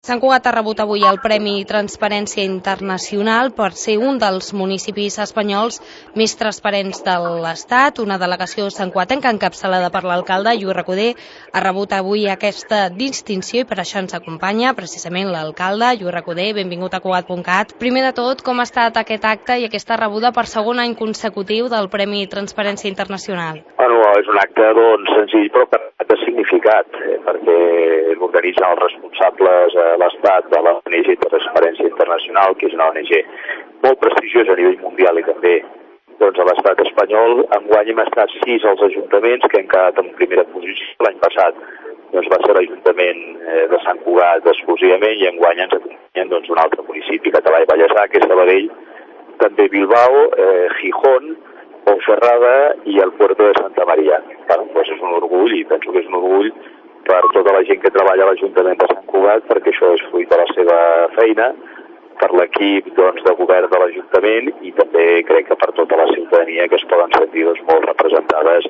Sant Cugat ha rebut avui el Premi Transparència Internacional per ser un dels municipis espanyols més transparents de l'Estat. Una delegació santcugatenca encapçalada per l'alcalde Lluís Recoder ha rebut avui aquesta distinció i per això ens acompanya precisament l'alcalde Lluís Recoder. Benvingut a Cugat.cat. Primer de tot, com ha estat aquest acte i aquesta rebuda per segon any consecutiu del Premi Transparència Internacional? Bueno, és un acte senzill però de significat, perquè l'organitzen els responsables a l'Estat de l'ONG Transparència Internacional, que és una ONG molt prestigiosa a nivell mundial i també a l'Estat espanyol. Enguany hem estat 6 als ajuntaments que hem quedat en primera posició. L'any passat va ser l'Ajuntament de Sant Cugat exclusivament i enguany ens acompanyen un altre municipi català i Vallèsà, que és Sabadell, també Bilbao, Gijón, Ponferrada i el Puerto de Santa Maria. És un orgull i penso que és un orgull per tota la gent que treballa a l'Ajuntament de Sant Cugat, perquè això és fruit de la seva feina, per l'equip de govern de l'Ajuntament i també crec que per tota la ciutadania que es poden sentir molt representades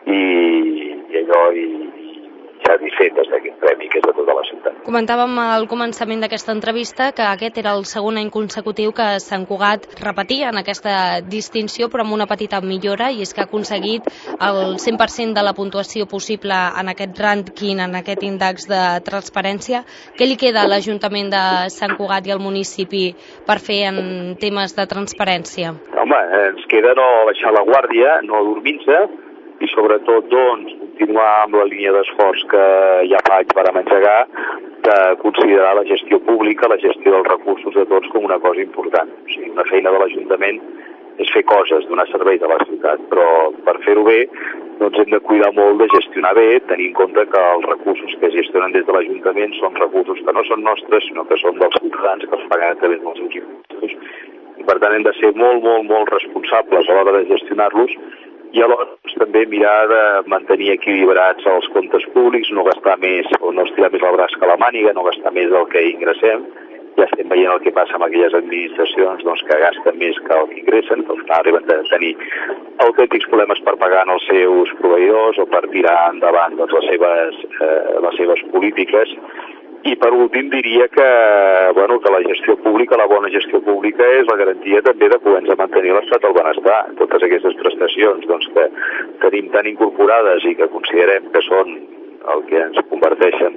i satisfetes d'aquest premi que és de tota la ciutat. Comentàvem al començament d'aquesta entrevista que aquest era el segon any consecutiu que Sant Cugat repetia en aquesta distinció, però amb una petita millora, i és que ha aconseguit el 100% de la puntuació possible en aquest rànquing, en aquest índex de transparència. Què li queda a l'Ajuntament de Sant Cugat i al municipi per fer en temes de transparència? Home, ens queda no baixar la guàrdia, no dormir-se, i sobretot continuar amb la línia d'esforç que ja fa anys vàrem engegar de considerar la gestió pública, la gestió dels recursos de tots com una cosa important. O sigui, una feina de l'Ajuntament és fer coses, donar serveis a la ciutat, però per fer-ho bé hem de cuidar molt de gestionar bé, tenint en compte que els recursos que es gestionen des de l'Ajuntament són recursos que no són nostres, sinó que són dels ciutadans, que els paguen a través dels seus impostos, i per tant hem de ser molt responsables a l'hora de gestionar-los i alhora també mirar de mantenir equilibrats els comptes públics, no gastar més o no estirar més el braç que la màniga, no gastar més del que ingressem. Ja estem veient el que passa amb aquelles administracions que gasten més que el que ingressen, que al final arriben a tenir autèntics problemes per pagar els seus proveïdors o per tirar endavant les seves polítiques. I per últim diria que la gestió pública, la bona gestió pública és la garantia també de poder mantenir l'estat del benestar. Totes aquestes prestacions que tenim tan incorporades i que considerem que són el que ens converteixen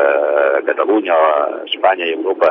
a Catalunya, a Espanya i a Europa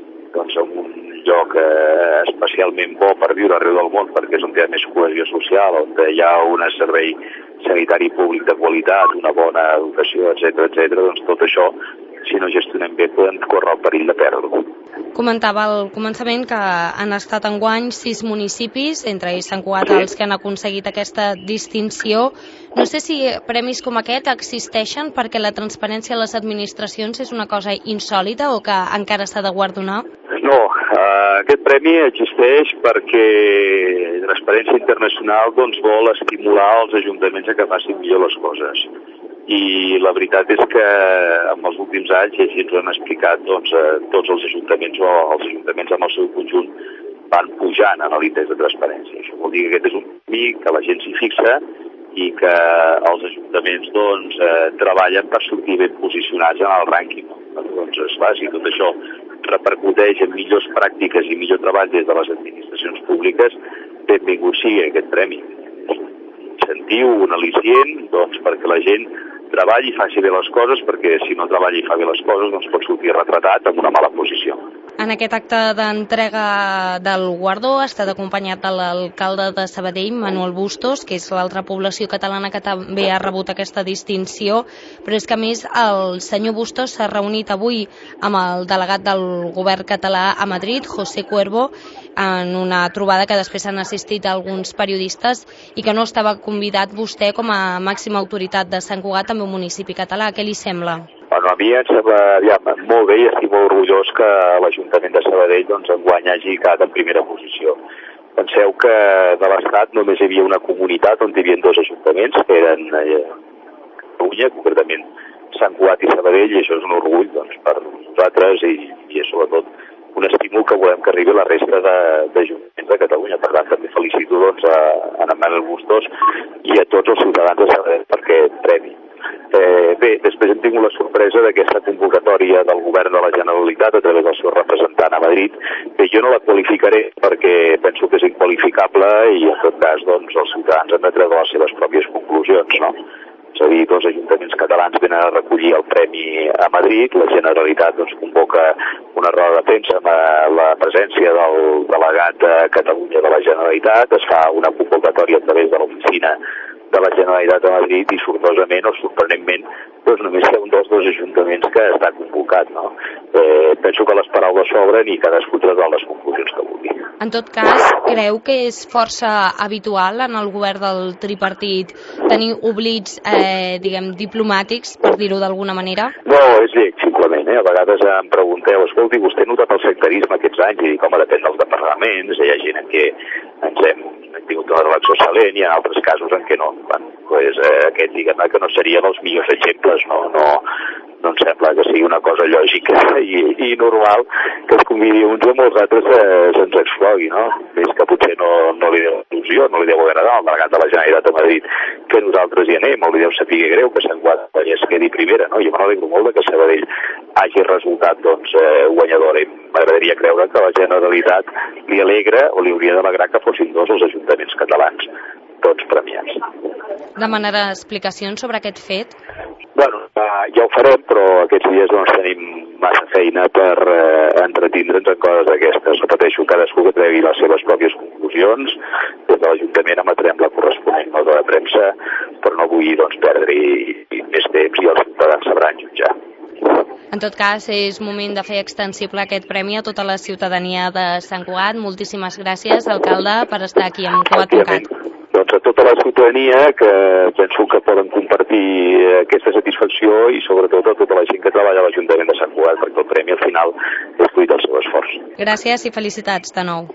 en un lloc especialment bo per viure arreu del món, perquè és on hi ha més cohesió social, on hi ha un servei sanitari públic de qualitat, una bona educació, etc. Tot això, si no gestionem bé, podem córrer el perill de perdre-ho. Comentava al començament que han estat enguany 6 municipis, entre ells Sant Cugat, els que han aconseguit aquesta distinció. No sé si premis com aquest existeixen perquè la transparència a les administracions és una cosa insòlita o que encara s'ha de guardonar? No, aquest premi existeix perquè Transparència Internacional vol estimular els ajuntaments a que facin millor les coses. I la veritat és que en els últims anys, i així ens ho hem explicat, tots els ajuntaments o els ajuntaments en el seu conjunt van pujant en l'índex de transparència. Això vol dir que aquest és un premi que la gent s'hi fixa i que els ajuntaments treballen per sortir ben posicionats en el rànquing. Si tot això repercuteix en millors pràctiques i millor treball des de les administracions públiques, benvingut sigui aquest premi. Un incentiu, un al·licient, perquè la gent treballi i faci bé les coses, perquè si no treballa i fa bé les coses pot sortir retratat en una mala posició. En aquest acte d'entrega del guardó ha estat acompanyat de l'alcalde de Sabadell, Manuel Bustos, que és l'altra població catalana que també ha rebut aquesta distinció, però és que a més el senyor Bustos s'ha reunit avui amb el delegat del govern català a Madrid, José Cuervo, en una trobada que després han assistit alguns periodistes i que no estava convidat vostè com a màxima autoritat de Sant Cugat, també un municipi català. Què li sembla? A mi em sembla molt bé i estic molt orgullós que l'Ajuntament de Sabadell enguany hagi quedat en primera posició. Penseu que de l'Estat només hi havia una comunitat on hi havia 2 ajuntaments, que eren Catalunya, concretament Sant Cugat i Sabadell, i això és un orgull per nosaltres i és sobretot un estímul que volem que arribi a la resta d'ajuntaments de Catalunya. Per tant, també felicito a Manuel Bustos i a tots els ciutadans de Sabadell per aquest premi. Bé, Bé, després hem tingut la sorpresa d'aquesta convocatòria del govern de la Generalitat a través del seu representant a Madrid. Bé, jo no la qualificaré perquè penso que és inqualificable i en tot cas doncs, els ciutadans han de treure les seves pròpies conclusions, no? És a dir, dos ajuntaments catalans venen a recollir el premi a Madrid, la Generalitat doncs, convoca una roda de premsa amb la presència del delegat de Catalunya de la Generalitat, es fa una convocatòria a través de l'oficina de la Generalitat de Madrid i sortosament o sorprenentment doncs només hi ha un dels dos ajuntaments que està convocat, no? Penso que les paraules s'obren i cadascú traurà les conclusions que vulgui. En tot cas, creu que és força habitual en el govern del tripartit tenir oblits, diplomàtics, per dir-ho d'alguna manera? No, és lleig, simplement. A vegades em pregunteu, escolti, vostè ha notat el sectarisme aquests anys? I dic, home, depèn dels departaments, hi ha gent en què ens hem tingut una relació excel·lent i en altres casos en què no. Aquest, diguem-ne, que no serien els millors exemples, no em sembla que sigui una cosa lògica i normal que es convidi uns o molts altres se'ns exclogui, no? És que potser no li deu il·lusió, no li deu agradar al delegat de la Generalitat de Madrid que nosaltres hi anem, o li deu saber greu que Sant Guadalajara es quedi primera, no? Jo me n'alegro molt que Sabadell hagi resultat guanyadora i m'agradaria creure que la Generalitat li alegra o li hauria d'alegrar que fossin dos els ajuntaments catalans tots premiats. Demanarà explicacions sobre aquest fet? Bueno, ja ho farem, però aquests dies doncs, tenim massa feina per entretindre'ns en coses d'aquestes. Repeteixo, cadascú que tregui les seves pròpies conclusions. Des de l'Ajuntament emetrem la corresponent nota de premsa, però no vull perdre-hi més temps i els ciutadans sabran jutjar. En tot cas, és moment de fer extensible aquest premi a tota la ciutadania de Sant Cugat. Moltíssimes gràcies, alcalde, per estar aquí amb Cugat. Doncs a tota la ciutadania que penso que poden compartir aquesta satisfacció i sobretot a tota la gent que treballa a l'Ajuntament de Sant Cugat perquè el premi al final és fruit del seu esforç. Gràcies i felicitats de nou.